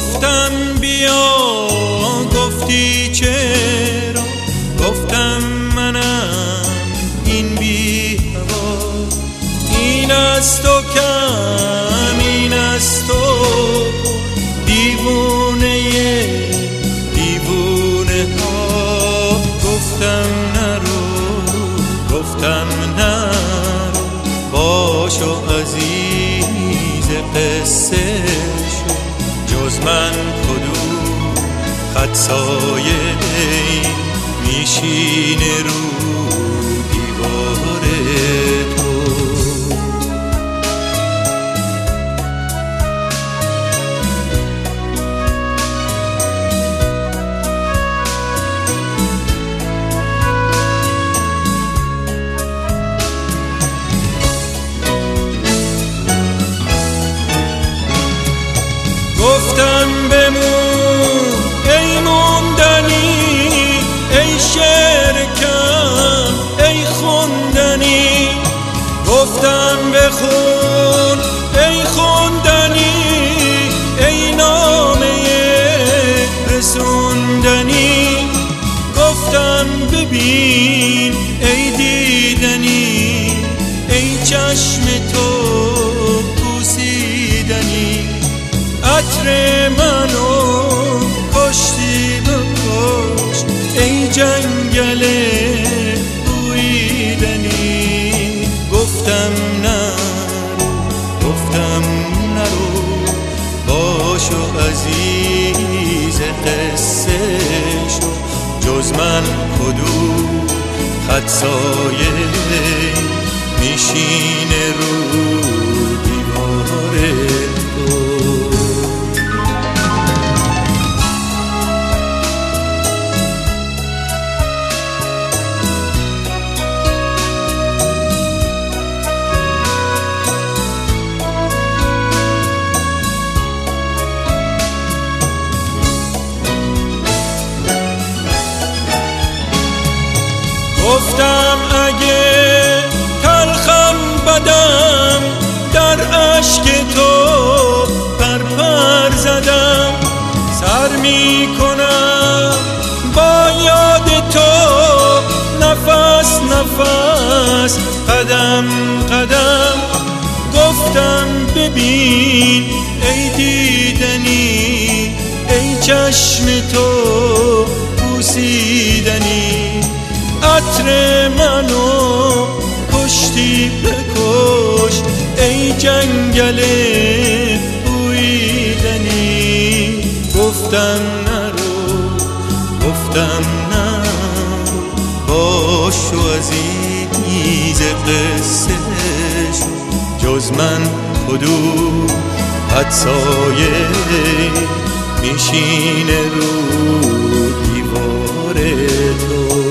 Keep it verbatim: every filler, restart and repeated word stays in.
گفتم بیا، گفتی چرا، گفتم منم این بی هوا. این از تو کم، این از تو دیوونه دیوونه ها. گفتم نرو، گفتم نرو، باشو عزیز قصه شو. جز من کدوم خط سایه میشینه رو دیوار تو. گفتم بمون ای موندنی، ای شعر کم ای خوندنی. گفتم بخون ای خوندنی، ای نامه رسوندنی. گفتم ببین ای دیدنی، ای چشم تو بوسیدنی. عطر منو کشتی بکش، ای جنگل بویدنی. گفتم نرو، گفتم نرو، باشو عزیز قصه شو. جز من کدوم خط سایه میشینه رو دیوار تو. گفتم اگه تلخم بدم، در اشک تو پرپر زدم. سر می کنم با یاد تو، نفس نفس قدم قدم. گفتم ببین ای دیدنی، ای چشم تو بوسیدنی. عطر منو کشتی بکش، ای جنگل بویدنی. گفتم نرو، گفتم نرو، باشو عزیز قصه شو. جز من کدوم خط سایه میشینه رو دیوار تو.